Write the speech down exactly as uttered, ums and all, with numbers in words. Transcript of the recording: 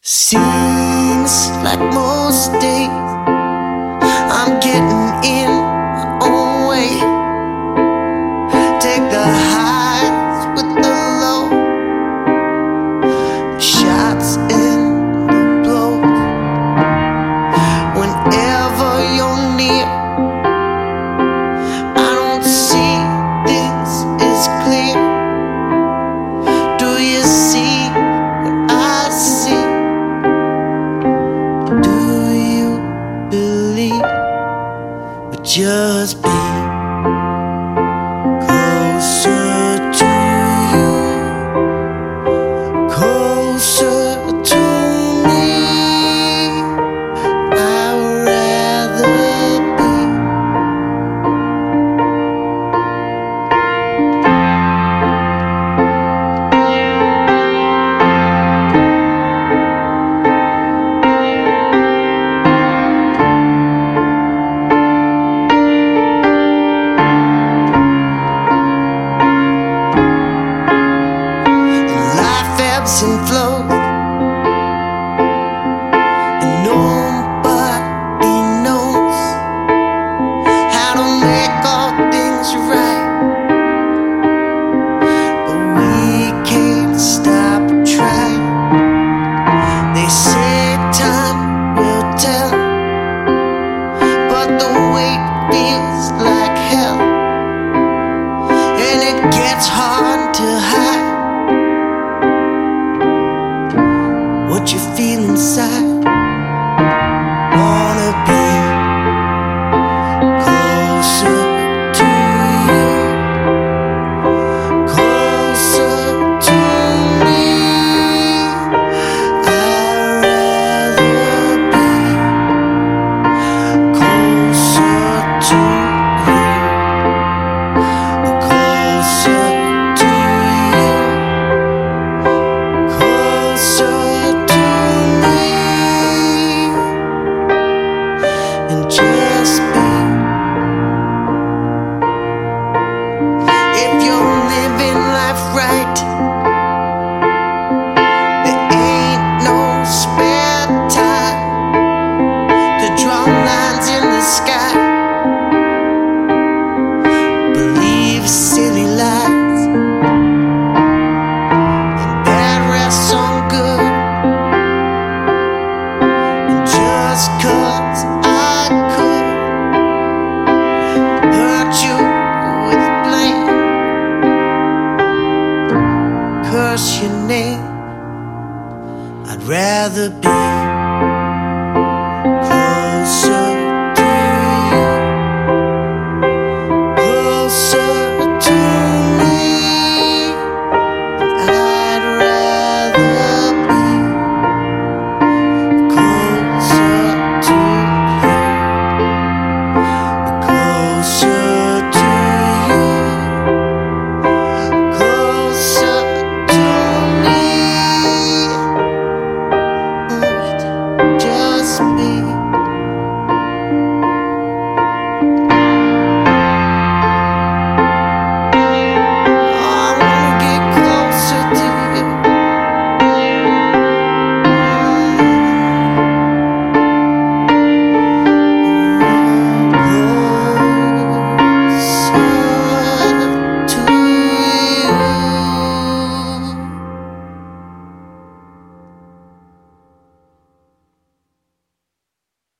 Seems like most days I'm getting in my own way. Take the highs with the low, the shots and the blows. Whenever you're near, I don't see things as clear. Do you see what I see? Do you believe we'll just be closer to you, closer to me? I'd rather be and flow, and nobody knows how to make all things right, but we can't stop trying. They say time will tell, but the wait feels like hell, and it gets hard to hide what you feel inside. Wanna be closer to you, closer to me. I'd rather be closer to you, closer to you, closer. And just be. If you're living life right, there ain't no spare time to draw lines in the sky. Believe silly lies, and that rests on good. And just 'cause I could hurt you with blame, curse your name, I'd rather be